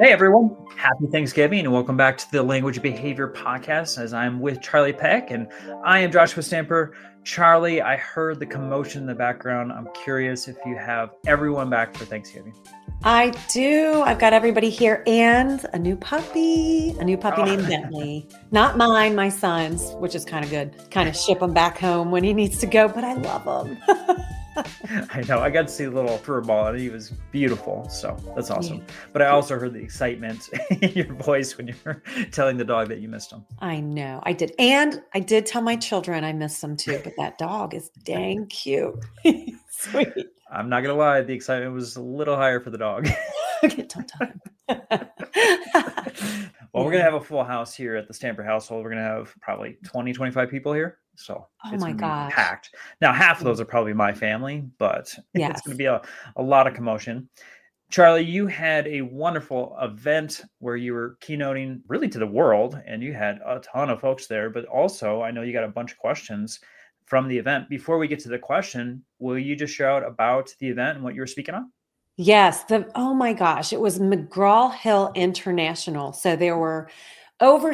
Hey everyone, happy Thanksgiving and welcome back to the Language Behavior Podcast as I'm with Charlie Peck and I am Joshua Stamper. Charlie, I heard the commotion in the background. I'm curious if you have everyone back for Thanksgiving. I do. I've got everybody here and a new puppy named Bentley. Not mine, my son's, which is kind of good. Kind of ship him back home when he needs to go, but I love him. I know. I got to see the little fur ball and he was beautiful. So that's awesome. But I also heard the excitement in your voice when you were telling the dog that you missed him. I know. I did. And I did tell my children I missed them too, but that dog is dang cute. Sweet. I'm not going to lie. The excitement was a little higher for the dog. Okay, don't tell him. Well, we're going to have a full house here at the Stamper household. We're going to have probably 20, 25 people here. So it's going to be packed. Now, half of those are probably my family, but it's going to be a lot of commotion. Charlie, you had a wonderful event where you were keynoting really to the world, and you had a ton of folks there. But also, I know you got a bunch of questions from the event. Before we get to the question, will you just share out about the event and what you were speaking on? Yes. Oh my gosh. It was McGraw-Hill International. So there were over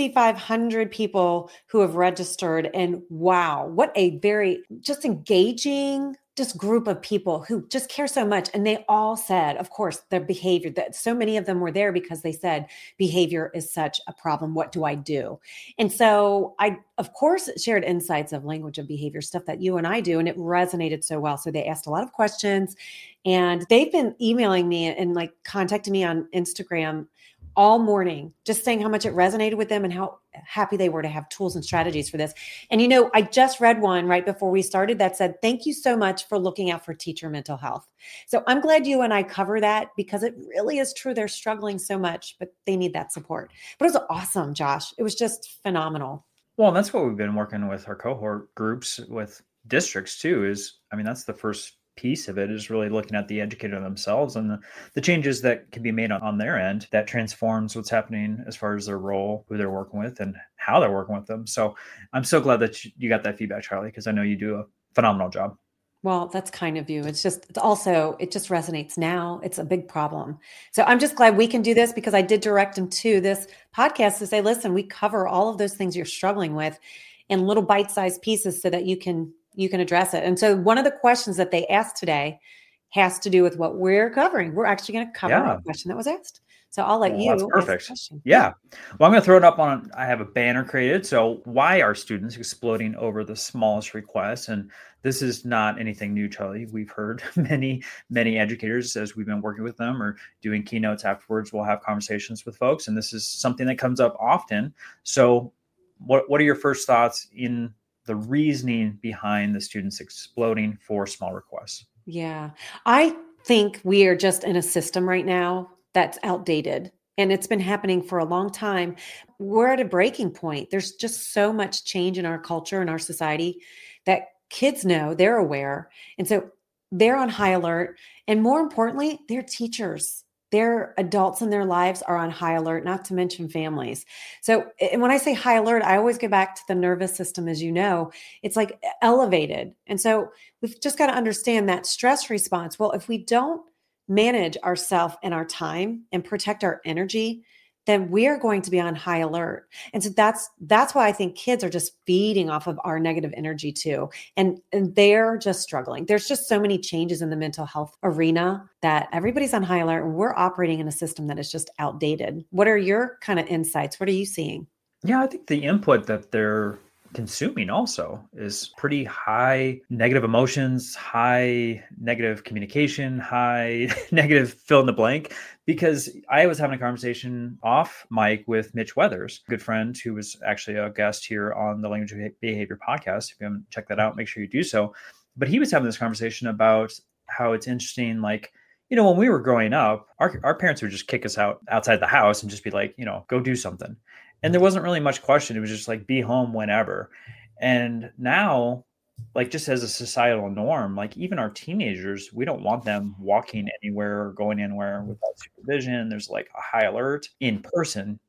6,500 people who have registered. And wow, what a very just engaging group of people who just care so much. And they all said, of course, their behavior, that so many of them were there because they said behavior is such a problem. What do I do? And so I, of course, shared insights of language and behavior stuff that you and I do. And it resonated so well. So they asked a lot of questions and they've been emailing me and like contacting me on Instagram all morning, just saying how much it resonated with them and how happy they were to have tools and strategies for this. And, you know, I just read one right before we started that said, thank you so much for looking out for teacher mental health. So I'm glad you and I cover that because it really is true. They're struggling so much, but they need that support. But it was awesome, Josh. It was just phenomenal. Well, that's what we've been working with our cohort groups with districts too, that's the first piece of it is really looking at the educator themselves and the changes that can be made on their end that transforms what's happening as far as their role, who they're working with and how they're working with them. So I'm so glad that you got that feedback, Charlie, because I know you do a phenomenal job. Well, that's kind of you. It just resonates now. It's a big problem. So I'm just glad we can do this because I did direct them to this podcast to say, listen, we cover all of those things you're struggling with in little bite-sized pieces so that you can address it. And so one of the questions that they asked today has to do with what we're covering. We're actually going to cover a question that was asked. So I'll let you. That's perfect. Yeah. Well, I'm going to throw it up I have a banner created. So why are students exploding over the smallest requests? And this is not anything new, Charlie. We've heard many, many educators as we've been working with them or doing keynotes afterwards. We'll have conversations with folks. And this is something that comes up often. So what are your first thoughts in the reasoning behind the students exploding for small requests? Yeah, I think we are just in a system right now that's outdated and it's been happening for a long time. We're at a breaking point. There's just so much change in our culture and our society that kids know, they're aware. And so they're on high alert. And more importantly, they're teachers. Their adults in their lives are on high alert, not to mention families. So, and when I say high alert, I always go back to the nervous system, as you know, it's like elevated. And so we've just got to understand that stress response. Well, if we don't manage ourselves and our time and protect our energy, then we are going to be on high alert. And so that's why I think kids are just feeding off of our negative energy too. And they're just struggling. There's just so many changes in the mental health arena that everybody's on high alert and we're operating in a system that is just outdated. What are your kind of insights? What are you seeing? Yeah, I think the input that they're consuming also is pretty high negative emotions, high negative communication, high negative fill in the blank. Because I was having a conversation off mic with Mitch Weathers, a good friend who was actually a guest here on the Language Behavior Podcast. If you haven't checked that out, make sure you do so. But he was having this conversation about how it's interesting, like, when we were growing up, our parents would just kick us outside the house and just be like, go do something. And there wasn't really much question. It was just like, be home whenever. And now, like just as a societal norm, like even our teenagers, we don't want them walking anywhere or going anywhere without supervision. There's like a high alert in person.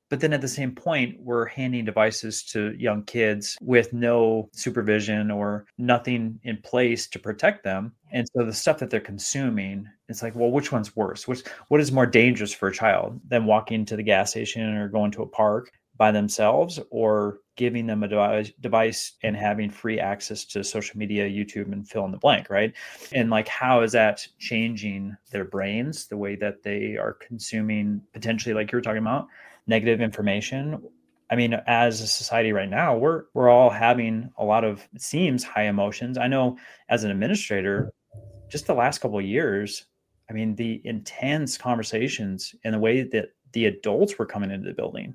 But then at the same point, we're handing devices to young kids with no supervision or nothing in place to protect them. And so the stuff that they're consuming, it's like, well, which one's worse? What is more dangerous for a child than walking to the gas station or going to a park by themselves, or giving them a device and having free access to social media, YouTube, and fill in the blank, right? And like, how is that changing their brains, the way that they are consuming potentially, like you were talking about, negative information? I mean, as a society right now, we're all having a lot of, it seems, high emotions. I know as an administrator, just the last couple of years, I mean, the intense conversations and the way that the adults were coming into the building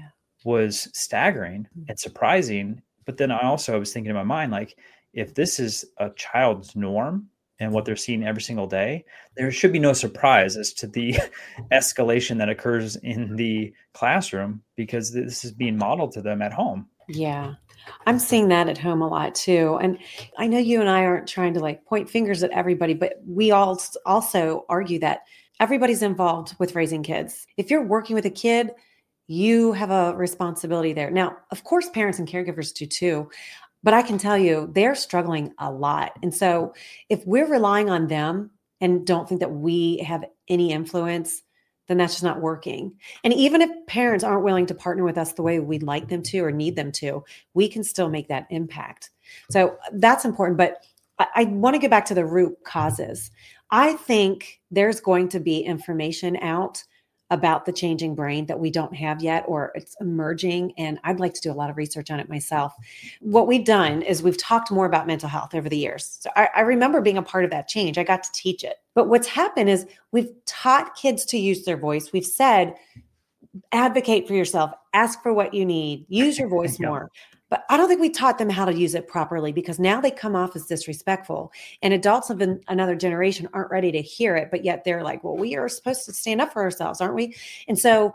was staggering and surprising. But then I also was thinking in my mind, like, if this is a child's norm and what they're seeing every single day, there should be no surprise as to the escalation that occurs in the classroom, because this is being modeled to them at home. Yeah. I'm seeing that at home a lot too. And I know you and I aren't trying to like point fingers at everybody, but we all also argue that everybody's involved with raising kids. If you're working with a kid, you have a responsibility there. Now, of course, parents and caregivers do too, but I can tell you they're struggling a lot. And so if we're relying on them and don't think that we have any influence, then that's just not working. And even if parents aren't willing to partner with us the way we'd like them to or need them to, we can still make that impact. So that's important. But I want to get back to the root causes. I think there's going to be information out about the changing brain that we don't have yet, or it's emerging. And I'd like to do a lot of research on it myself. What we've done is we've talked more about mental health over the years. So I remember being a part of that change. I got to teach it. But what's happened is we've taught kids to use their voice. We've said, advocate for yourself, ask for what you need, use your voice more. But I don't think we taught them how to use it properly, because now they come off as disrespectful, and adults of another generation aren't ready to hear it. But yet they're like, well, we are supposed to stand up for ourselves, aren't we? And so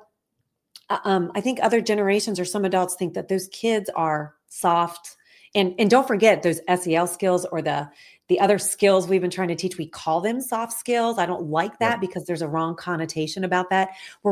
I think other generations or some adults think that those kids are soft. And don't forget those SEL skills or the other skills we've been trying to teach. We call them soft skills. I don't like that because there's a wrong connotation about that.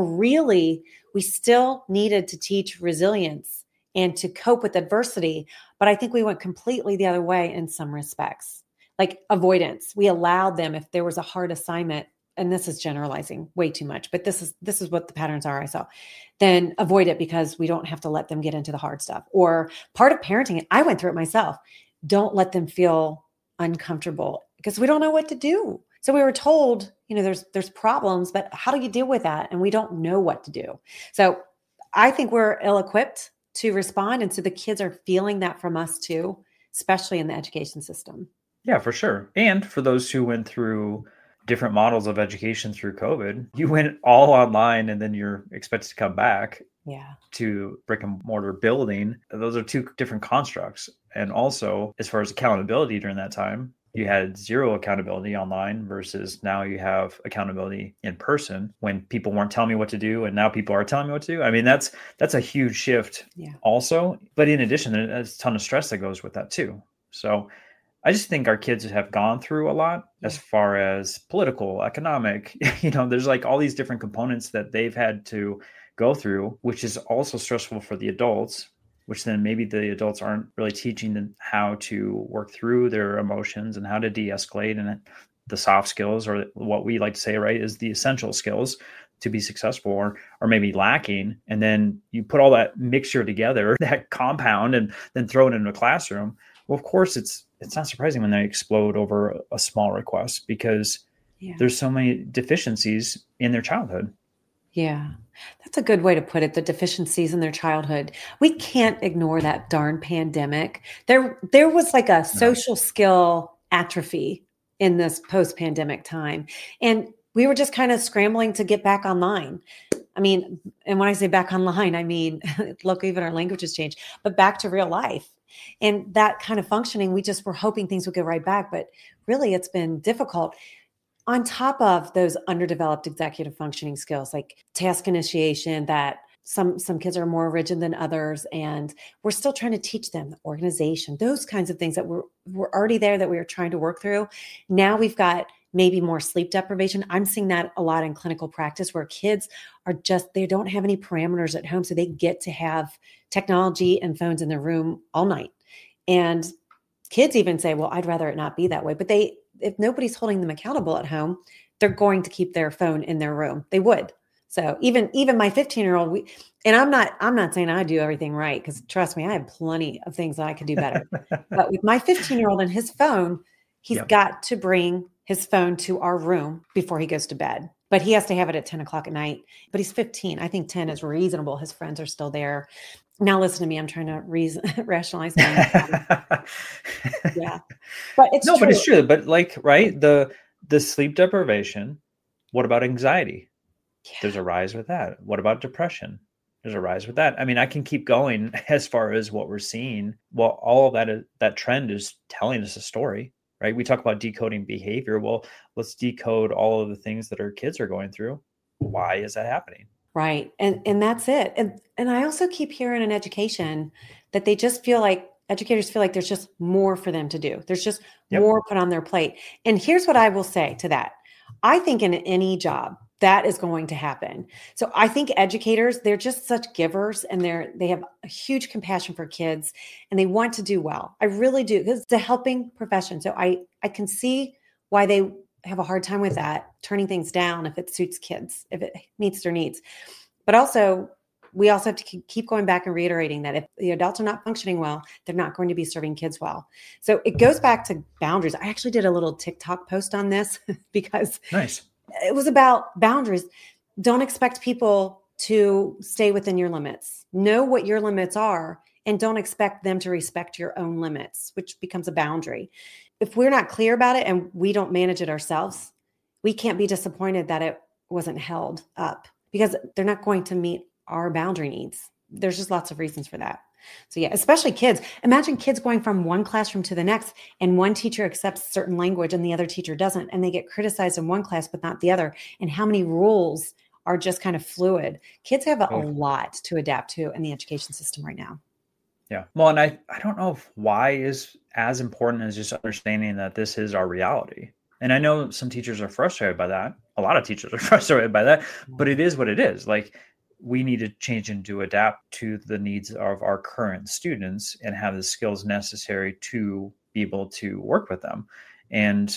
We still needed to teach resilience and to cope with adversity. But I think we went completely the other way in some respects, like avoidance. We allowed them, if there was a hard assignment, and this is generalizing way too much, but this is what the patterns are I saw, then avoid it because we don't have to let them get into the hard stuff. Or part of parenting, I went through it myself. Don't let them feel uncomfortable because we don't know what to do. So we were told, there's problems, but how do you deal with that? And we don't know what to do. So I think we're ill-equipped to respond. And so the kids are feeling that from us too, especially in the education system. Yeah, for sure. And for those who went through different models of education through COVID, you went all online and then you're expected to come back to brick and mortar building. Those are two different constructs. And also, as far as accountability during that time, you had zero accountability online versus now you have accountability in person when people weren't telling me what to do. And now people are telling me what to do. I mean, that's a huge shift also. But in addition, there's a ton of stress that goes with that too. So I just think our kids have gone through a lot as far as political, economic, there's like all these different components that they've had to go through, which is also stressful for the adults, which then maybe the adults aren't really teaching them how to work through their emotions and how to de-escalate, and the soft skills, or what we like to say, right, is the essential skills to be successful, or maybe lacking. And then you put all that mixture together, that compound, and then throw it into a classroom. Well, of course, it's not surprising when they explode over a small request, because there's so many deficiencies in their childhood. Yeah, that's a good way to put it. The deficiencies in their childhood. We can't ignore that darn pandemic. There was like a social skill atrophy in this post-pandemic time. And we were just kind of scrambling to get back online. I mean, and when I say back online, I mean, look, even our language has changed, but back to real life. And that kind of functioning, we just were hoping things would go right back. But really, it's been difficult. On top of those underdeveloped executive functioning skills, like task initiation, that some kids are more rigid than others, and we're still trying to teach them organization, those kinds of things that were already there that we were trying to work through. Now we've got maybe more sleep deprivation. I'm seeing that a lot in clinical practice where kids are they don't have any parameters at home. So they get to have technology and phones in their room all night. And kids even say, well, I'd rather it not be that way. But if nobody's holding them accountable at home, they're going to keep their phone in their room. They would. So even my 15-year-old, and I'm not saying I do everything right, because trust me, I have plenty of things that I could do better. But with my 15-year-old and his phone, he's got to bring his phone to our room before he goes to bed. But he has to have it at 10 o'clock at night. But he's 15. I think 10 is reasonable. His friends are still there. Now listen to me. I'm trying to rationalize my yeah. But it's no, true. but it's true. But right, the sleep deprivation. What about anxiety? Yeah. There's a rise with that. What about depression? There's a rise with that. I mean, I can keep going as far as what we're seeing. Well, all of that trend is telling us a story, right? We talk about decoding behavior. Well, let's decode all of the things that our kids are going through. Why is that happening? Right. And that's it. And I also keep hearing in education that they just feel like educators feel like there's just more for them to do. There's just more put on their plate. And here's what I will say to that. I think in any job, that is going to happen. So I think educators, they're just such givers, and they have a huge compassion for kids, and they want to do well. I really do. This is a helping profession. So I can see why they have a hard time with that, turning things down if it suits kids, if it meets their needs. But also, we also have to keep going back and reiterating that if the adults are not functioning well, they're not going to be serving kids well. So it goes back to boundaries. I actually did a little TikTok post on this because nice. It was about boundaries. Don't expect people to stay within your limits. Know what your limits are, and don't expect them to respect your own limits, which becomes a boundary. If we're not clear about it and we don't manage it ourselves, we can't be disappointed that it wasn't held up, because they're not going to meet our boundary needs. There's just lots of reasons for that. So yeah, especially kids. Imagine kids going from one classroom to the next, and one teacher accepts certain language and the other teacher doesn't, and they get criticized in one class but not the other. And how many rules are just kind of fluid. Kids have a lot to adapt to in the education system right now. Yeah. Well, and I don't know if why is as important as just understanding that this is our reality. And I know some teachers are frustrated by that. A lot of teachers are frustrated by that, but it is what it is. Like, we need to change and to adapt to the needs of our current students and have the skills necessary to be able to work with them. And,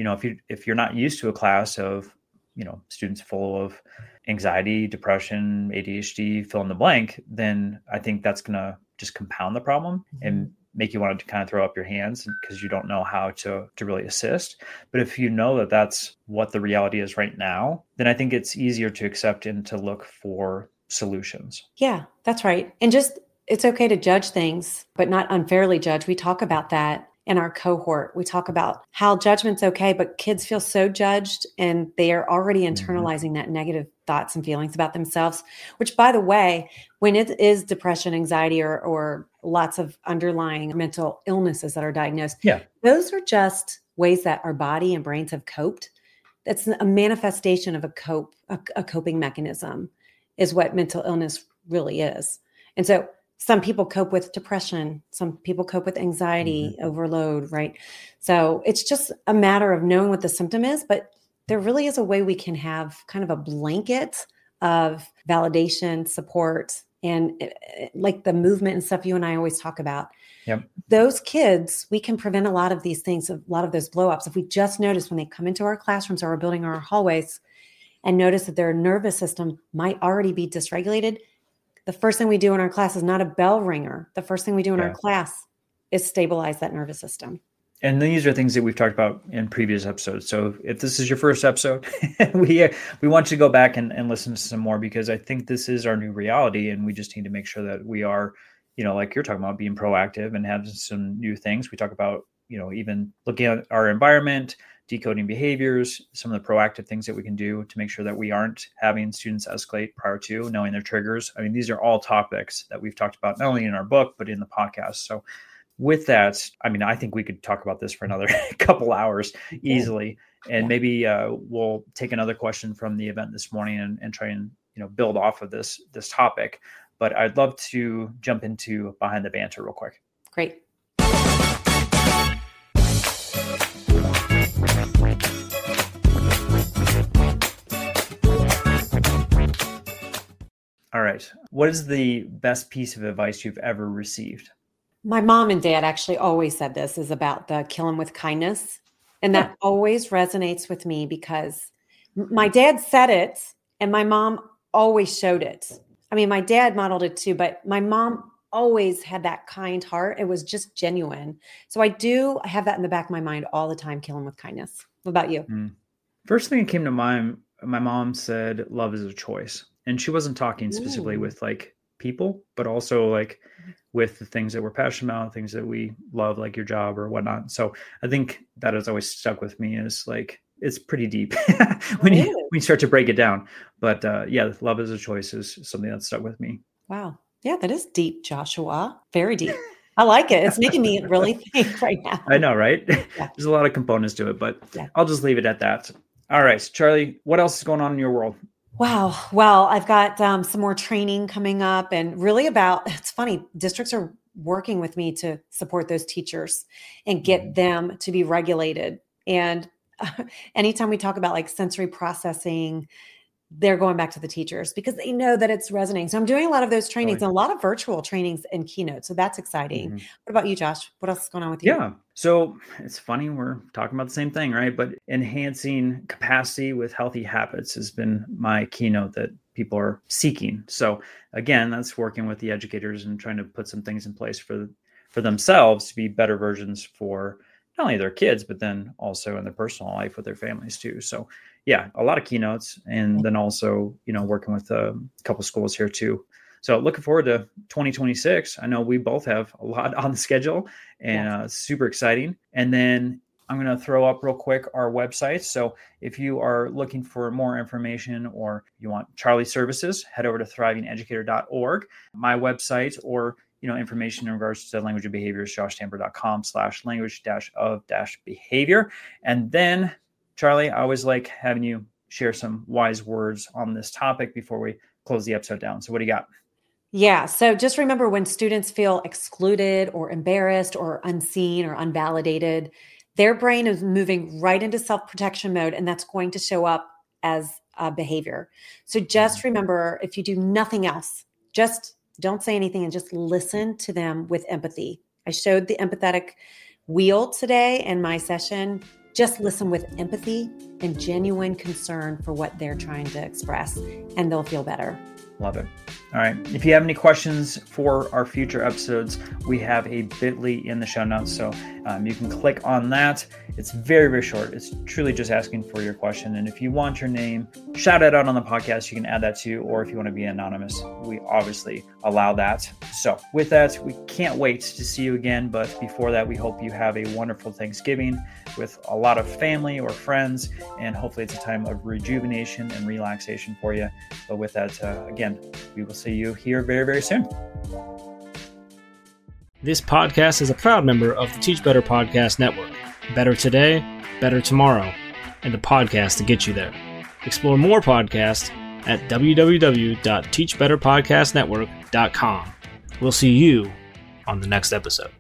if you're not used to a class of, students full of anxiety, depression, ADHD, fill in the blank, then I think that's going to just compound the problem and make you want to kind of throw up your hands because you don't know how to really assist. But if you know that that's what the reality is right now, then I think it's easier to accept and to look for solutions. Yeah, that's right. And just, it's okay to judge things, but not unfairly judge. We talk about that in our cohort. We talk about how judgment's okay, but kids feel so judged and they are already internalizing that negative thoughts and feelings about themselves, which, by the way, when it is depression, anxiety, or lots of underlying mental illnesses that are diagnosed, those are just ways that our body and brains have coped. That's a manifestation of a coping mechanism is what mental illness really is. And so some people cope with depression. Some people cope with anxiety, overload, right? So it's just a matter of knowing what the symptom is, but there really is a way we can have kind of a blanket of validation, support, and like the movement and stuff you and I always talk about. Yep. Those kids, we can prevent a lot of these things, a lot of those blow-ups. If we just notice when they come into our classrooms or our building or our hallways and notice that their nervous system might already be dysregulated, the first thing we do in our class is not a bell ringer. The first thing we do in our class is stabilize that nervous system. And these are things that we've talked about in previous episodes. So if this is your first episode, we want you to go back and listen to some more, because I think this is our new reality. And we just need to make sure that we are, like you're talking about, being proactive and have some new things. We talk about, even looking at our environment, decoding behaviors, some of the proactive things that we can do to make sure that we aren't having students escalate prior to knowing their triggers. I mean, these are all topics that we've talked about, not only in our book, but in the podcast. So with that, I mean, I think we could talk about this for another couple hours easily. And maybe we'll take another question from the event this morning and try and, build off of this topic. But I'd love to jump into Behind the Banter real quick. Great. All right. What is the best piece of advice you've ever received? My mom and dad actually always said this is about the kill 'em with kindness. And that always resonates with me because my dad said it and my mom always showed it. I mean, my dad modeled it too, but my mom always had that kind heart. It was just genuine. So I have that in the back of my mind all the time, kill 'em with kindness. What about you? First thing that came to mind, my mom said, love is a choice. And she wasn't talking specifically with like people, but also like with the things that we're passionate about, things that we love, like your job or whatnot. So I think that has always stuck with me is like, it's pretty deep when you start to break it down. But yeah, love is a choice is something that stuck with me. Wow. Yeah, that is deep, Joshua. Very deep. I like it. It's making me really think right now. I know, right? Yeah. There's a lot of components to it, but I'll just leave it at that. All right, Charlie, what else is going on in your world? Wow. Well, I've got some more training coming up and really it's funny, districts are working with me to support those teachers and get them to be regulated. And anytime we talk about like sensory processing, they're going back to the teachers because they know that it's resonating. So I'm doing a lot of those trainings and a lot of virtual trainings and keynotes. So that's exciting. What about you, Josh? What else is going on with you? Yeah. So it's funny. We're talking about the same thing, right? But enhancing capacity with healthy habits has been my keynote that people are seeking. So again, that's working with the educators and trying to put some things in place for themselves to be better versions for not only their kids, but then also in their personal life with their families too. So yeah, a lot of keynotes and then also, working with a couple schools here too. So looking forward to 2026. I know we both have a lot on the schedule and super exciting. And then I'm going to throw up real quick our website. So if you are looking for more information or you want Charlie's services, head over to thrivingeducator.org. My website or information in regards to language and behavior is joshtamper.com/language-of-behavior. And then, Charlie, I always like having you share some wise words on this topic before we close the episode down. So what do you got? Yeah. So just remember when students feel excluded or embarrassed or unseen or unvalidated, their brain is moving right into self-protection mode, and that's going to show up as behavior. So just remember, if you do nothing else, just don't say anything and just listen to them with empathy. I showed the empathetic wheel today in my session. Just listen with empathy and genuine concern for what they're trying to express, and they'll feel better. Love it. All right. If you have any questions for our future episodes, we have a bit.ly in the show notes. So you can click on that. It's very, very short. It's truly just asking for your question. And if you want your name shouted out on the podcast, you can add that too. Or if you want to be anonymous, we obviously allow that. So with that, we can't wait to see you again. But before that, we hope you have a wonderful Thanksgiving with a lot of family or friends. And hopefully it's a time of rejuvenation and relaxation for you. But with that, again, we will see you here very, very soon. This podcast is a proud member of the Teach Better Podcast Network. Better today, better tomorrow, and the podcast to get you there. Explore more podcasts at www.teachbetterpodcastnetwork.com. We'll see you on the next episode.